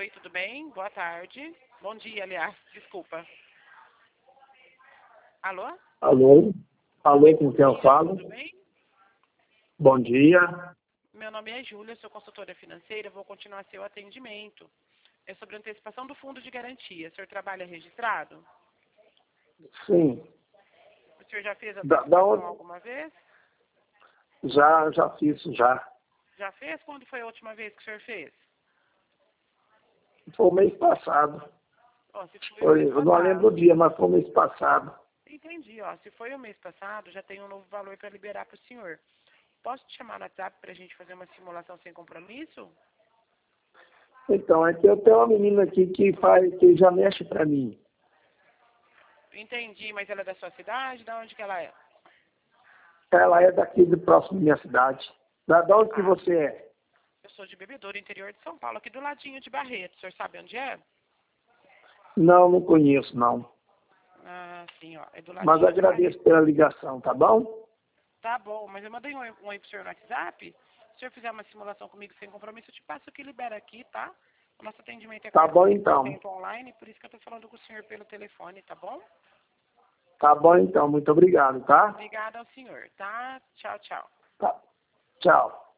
Oi, tudo bem? Boa tarde. Bom dia, aliás, desculpa. Alô? Alô? Alô, com quem eu falo? Tudo bem? Bom dia. Meu nome é Júlia, sou consultora financeira, vou continuar seu atendimento. É sobre antecipação do fundo de garantia. O senhor trabalha registrado? Sim. O senhor já fez a Da antecipação onde? alguma vez? Já fiz, já. Já fez? Quando foi a última vez que o senhor fez? Foi o mês passado. Ó, se foi o mês Eu não lembro o passado. dia, mas foi o mês passado. Entendi, ó. Se foi o mês passado, já tem um novo valor para liberar para o senhor. Posso te chamar no WhatsApp para a gente fazer uma simulação sem compromisso? Então, é que eu tenho uma menina aqui que já mexe pra mim. Entendi, mas ela é da sua cidade? Da onde que ela é? Ela é daqui do próximo da minha cidade. Da onde que você é? Eu sou de Bebedouro, interior de São Paulo, aqui do ladinho de Barreto. O senhor sabe onde é? Não conheço, não. Ah, sim, ó. É do Mas ladinho de agradeço Barreto. pela ligação, tá bom? Tá bom, mas eu mandei um oi pro senhor no WhatsApp. Se o senhor fizer uma simulação comigo sem compromisso, eu te passo o que libera aqui, tá? O nosso atendimento é Tá bom, 100% então. online, por isso que eu tô falando com o senhor pelo telefone, tá bom? Tá bom, então. Muito obrigado, tá? Obrigada ao senhor, tá? Tchau, tchau. Tá. Tchau.